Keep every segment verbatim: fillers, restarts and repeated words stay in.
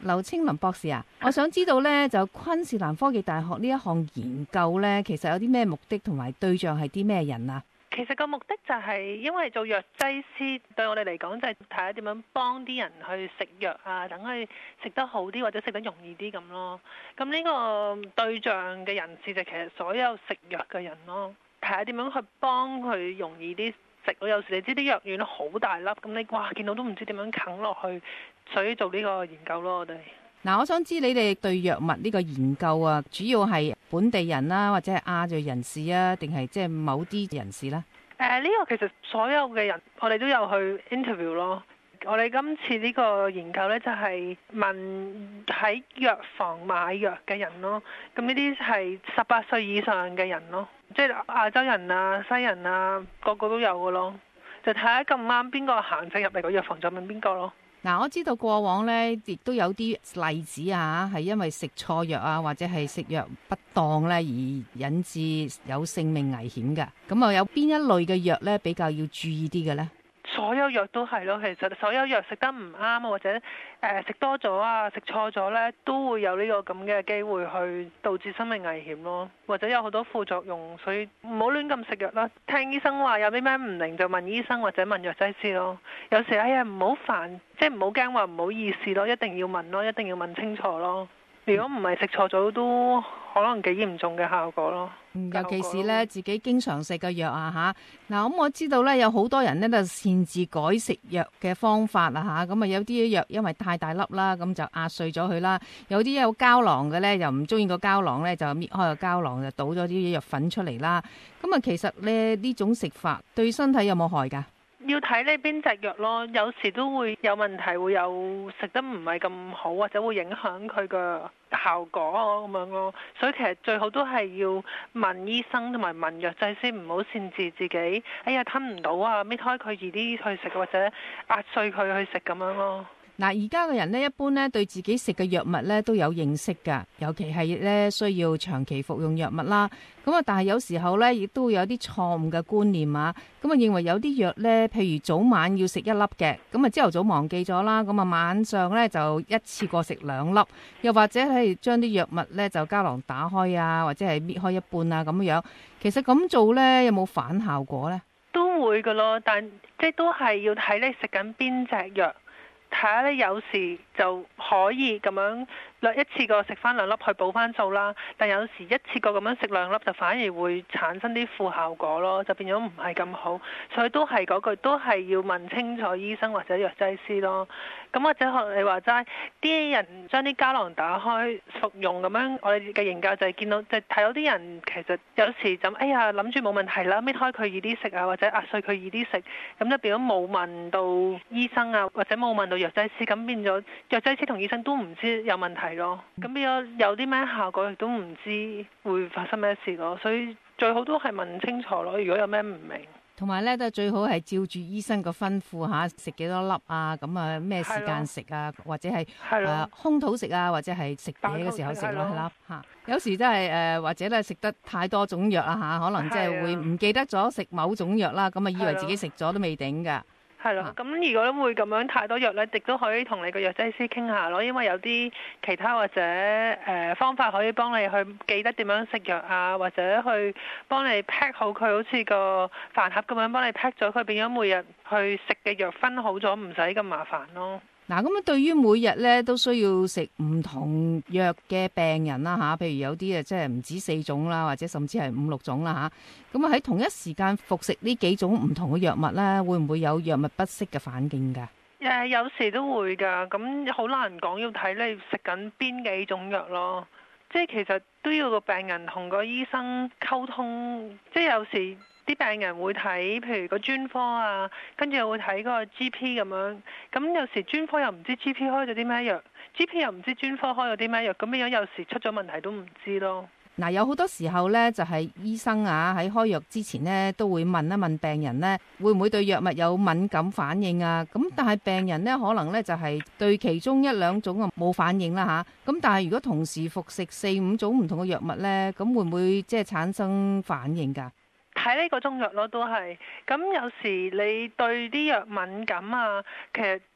劉青林博士啊，我想知道咧，就昆士蘭科技大學呢一項研究咧，其實有啲咩目的同埋對象係啲咩人啊？ 其實個目的就係因為做藥劑師對我哋嚟講就係睇下點樣幫啲人去食藥啊，等佢食得好啲或者食得容易啲咁咯。咁呢個對象嘅人士就其實所有食藥嘅人咯，睇下點樣去幫佢容易啲食。有時你知啲藥丸好大粒，咁你哇見到都唔知點樣啃落去，所以做呢個研究咯，我哋。 嗱，我想知你哋對藥物呢個研究啊，主要係本地人啦，或者係亞裔人士啊，定係即係某啲人士呢？ 誒、呃，呢、這個其實所有嘅人，我哋都有去 interview 咯。我哋今次呢個研究呢，就係問喺藥房買藥嘅人咯。咁呢啲係十八歲以上嘅人咯，即係亞洲人啊、西人啊，個個都有嘅咯。就睇下咁啱邊個行進入嚟個藥房就問邊個咯。 嗱，我知道過往呢亦都有啲例子啊，係因為食錯藥啊，或者係食藥不當咧，而引致有性命危險嘅。咁啊，有邊一類嘅藥咧比較要注意啲嘅呢？ 所有藥都係咯，其實所有藥食得唔啱或者誒食、呃、多咗啊，食錯咗呢，都會有呢個咁嘅機會去導致生命危險咯，或者有好多副作用，所以唔好亂咁食藥啦。聽醫生話有啲咩唔靈就問醫生或者問藥劑師咯。有時哎呀唔好煩，即係唔好驚話唔好意思咯，一定要問咯，一定要問清楚咯。如果唔係食錯咗，都可能幾嚴重嘅效果咯。 尤其是咧自己經常食嘅藥啊吓，嗱咁我知道咧有好多人咧就擅自改食藥嘅方法啊吓，咁啊有啲藥因為太大粒啦，咁就壓碎咗佢啦；有啲有膠囊嘅咧，又唔中意個膠囊咧，就搣開個膠囊就倒咗啲藥粉出嚟啦。咁啊，其實咧呢種食法對身體有冇害噶？ 要睇你邊隻藥咯，有時都會有問題，會有食得唔係咁好，或者會影響佢嘅效果咁樣咯。所以其實最好都係要問醫生同埋問藥劑師，唔好擅自自己，哎呀吞唔到啊，搣開佢易啲去食，或者壓碎佢去食咁樣咯。 嗱，而家嘅人呢，一般呢對自己食嘅藥物呢都有認識噶，尤其係呢需要長期服用藥物啦。咁啊，但係有時候呢亦都會有啲錯誤嘅觀念啊。咁啊，認為有啲藥呢，譬如早晚要食一粒嘅，咁啊朝頭早忘記咗啦，咁啊晚上呢就一次過食兩粒，又或者係將啲藥物呢就膠囊打開啊，或者係搣開一半啊咁樣。其實咁做呢，有冇反效果呢？ 都會噶咯，但即係都係要睇你食緊邊隻藥。睇下你有時就可以咁樣一次過食翻兩粒去補翻數啦，但有時一次過咁樣食兩粒就反而會產生啲副效果咯，就變咗唔係咁好。所以都係嗰句，都係要問清楚醫生或者藥劑師咯。咁或者學你話齋，啲人將啲膠囊打開服用咁樣，我哋嘅研究就係見到，就睇到啲人其實有時就哎呀諗住冇問題啦，搣開佢易啲食啊，或者壓碎佢易啲食，咁就變咗冇問到醫生啊，或者冇問到藥劑師，咁變咗藥劑師同醫生都唔知有問題咯。咁變咗有啲咩效果亦都唔知會發生咩事咯。所以最好都係問清楚咯。如果有咩唔明，同埋咧都最好係照住醫生個吩咐吓，食幾多粒啊？咁啊咩時間食啊？或者係誒、呃、空肚食啊？或者係食嘢嘅時候食咯，係啦吓。有時真係誒，或者咧食得太多種藥啊吓，可能即係會唔記得咗食某種藥啦，咁啊以為自己食咗都未頂噶。 係咯，咁如果會咁樣太多藥咧，亦都可以同你個藥劑師傾下咯，因為有啲其他或者誒、呃、方法可以幫你去記得點樣食藥啊，或者去幫你 pack 好佢，好似個飯盒咁樣幫你 pack 咗佢，變咗每日去食嘅藥分好咗，唔使咁麻煩咯。 嗱，咁啊，對於每日咧都需要食唔同藥嘅病人啦吓，譬如有啲啊，即係唔止四種啦，或者甚至係五六種啦吓。咁啊喺同一時間服食呢幾種唔同嘅藥物咧，會唔會有藥物不適嘅反應噶？誒， 有時都會噶，咁好難講，要睇你食緊邊幾種藥咯。即係其實都要個病人同個醫生溝通，即係有時。啲病人會睇，譬如個專科啊，跟住又會睇嗰個 G P 咁樣。咁有時專科又唔知 G P 開咗啲咩藥 ，G P 又唔知專科開咗啲咩藥，咁樣有時出咗問題都唔知咯。嗱，有好多時候呢，就係醫生啊喺開藥之前呢，都會問一問病人呢，會唔會對藥物有敏感反應啊？咁但係病人呢，可能呢就係對其中一兩種啊冇反應啦吓。咁但係如果同時服食四五種唔同嘅藥物呢，咁會唔會即係產生反應㗎？睇呢個中藥咯，都係咁。有時你對啲藥敏感啊，其實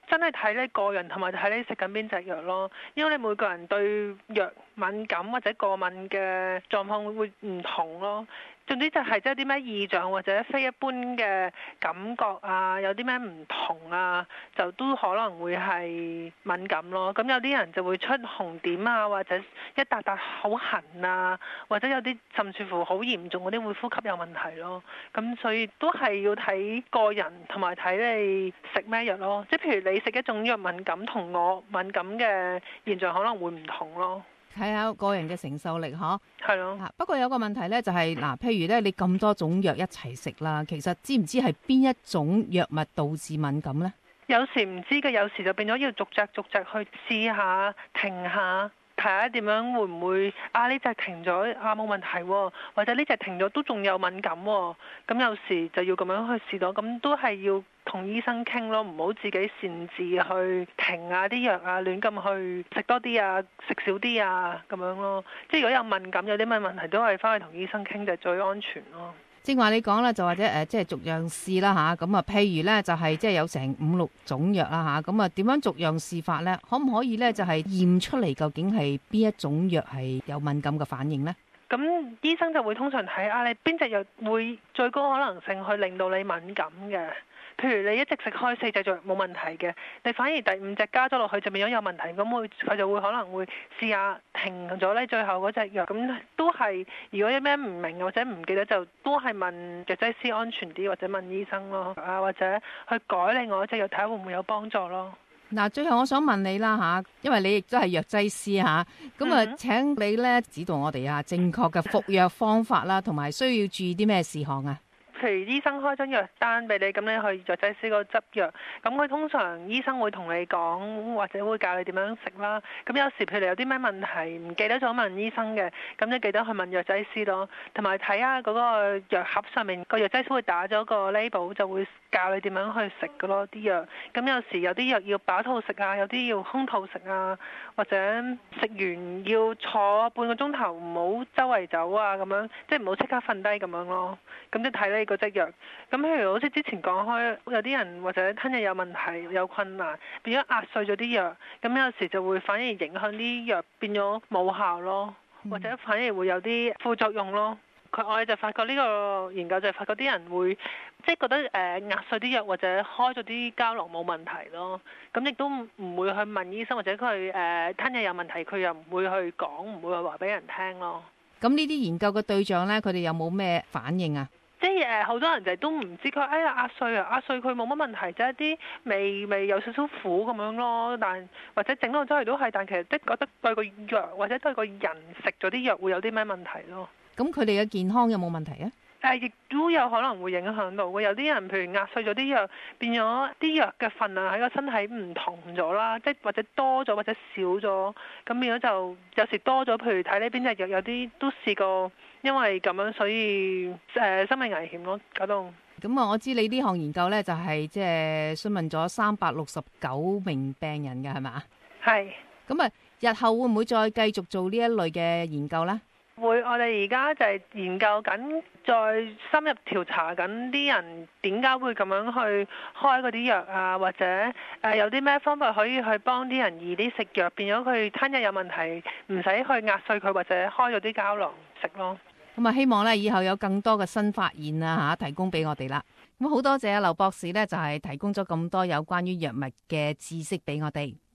真係睇你個人同埋睇你食緊邊隻藥咯，因為你每個人對藥敏感或者過敏嘅狀況會唔同咯。總之就係即係啲咩異象或者非一般嘅感覺啊，有啲咩唔同啊，就都可能會係敏感咯。咁有啲人就會出紅點啊，或者一笪笪好痕啊，或者有啲甚至乎好嚴重嗰啲會呼吸有問題咯。咁所以都係要睇個人同埋睇你食咩藥咯。即係譬如你食一種藥敏感，同我敏感嘅現象可能會唔同咯。 睇下個人嘅承受力嗬， 係咯。 不過有個問題咧，就係嗱，譬如咧你咁多種藥一齊食啦，其實知唔知係邊一種藥物導致敏感咧？ 有時唔知嘅，有時就變咗要逐隻逐隻去試下，停下。睇下點樣會唔會啊？呢隻停咗啊，冇問題喎，或者呢隻停咗都仲有敏感喎。咁有時就要咁樣去試到，咁都係要同醫生傾咯，唔好自己擅自去停啊啲藥啊，亂咁去食多啲啊，食少啲啊咁樣咯。即係如果有敏感有啲咩問題，都係翻去同醫生傾就最安全咯。 正話你講啦，就或者誒，即係逐樣試啦吓，咁啊，譬如咧就係即係有成五六種藥啦吓，咁啊點樣逐樣試法咧？可唔可以咧就係驗出嚟究竟係邊一種藥係有敏感嘅反應咧？ 咁醫生就會通常睇啊，你邊隻藥會最高可能性去令到你敏感嘅。譬如你一直食開四隻藥冇問題嘅，你反而第五隻加咗落去就變咗有問題，咁會佢就會可能會試下停咗呢最後嗰隻藥，咁都係如果有咩唔明或者唔記得就都係問藥劑師安全啲，或者問醫生咯，啊或者去改另外一隻藥睇下會唔會有幫助咯。 嗱，最後我想問你啦吓，因為你亦都係藥劑師吓，咁啊，請你咧指導我哋啊正確嘅服藥方法啦，同埋需要注意啲咩事項啊？ 譬如醫生開張藥單俾你，咁你去藥劑師嗰度執藥，咁佢通常醫生會同你講，或者會教你點樣食啦。咁有時譬如你有啲咩問題唔記得咗問醫生嘅，咁你記得去問藥劑師咯。同埋睇下嗰個藥盒上面個藥劑師會打咗個 label，就會教你點樣去食㗎咯啲藥。咁有時有啲藥要飽肚食啊，有啲要空肚食啊，或者食完要坐半個鐘頭，唔好周圍走啊咁樣，即係唔好即刻瞓低咁樣咯。咁即睇你嗰隻藥。咁譬如好似之前講開，有啲人或者吞藥有問題有困難，變咗壓碎咗啲藥，咁有時就會反而影響啲藥變咗冇效咯，或者反而會有啲副作用咯。佢我哋就發覺呢個研究就發覺啲人會即係覺得誒、呃、壓碎啲藥或者開咗啲膠囊冇問題咯，咁亦都唔會去問醫生，或者佢誒吞藥有問題，佢又唔會去講，唔會去話俾人聽咯。 咁呢啲研究嘅對象呢，佢哋有冇咩反應啊？ 即係誒，好多人就都唔知佢，哎呀壓碎啊，壓碎佢冇乜問題，即係啲味味有少少苦咁樣咯。但或者整到周圍都係，但其實即係覺得對個藥或者對個人食咗啲藥會有啲咩問題咯。 咁佢哋嘅健康有冇問題啊？ 誒，亦都有可能會影響到嘅。有啲人譬如壓碎咗啲藥，變咗啲藥嘅份量喺個身體唔同咗啦，即係或者多咗或者少咗，咁變咗就有時多咗。譬如睇呢邊隻藥，有啲都試過。因為咁樣，所以誒、呃、生命危險咯，搞到。 咁啊，我知你呢項研究咧，就係即係詢問咗三百六十九名病人嘅，係咪？ 係。 咁啊，日後會唔會再繼續做呢一類嘅研究咧？ 會，我哋而家就係研究緊，再深入調查緊啲人點解會咁樣去開嗰啲藥啊，或者誒、呃、有啲咩方法可以去幫啲人易啲食藥，變咗佢吞藥有問題，唔使去壓碎佢或者開咗啲膠囊食咯。 咁啊，希望咧以後有更多嘅新發現啊嚇，提供俾我哋啦。咁好多謝啊劉博士咧，就係提供咗咁多有關於藥物嘅知識俾我哋。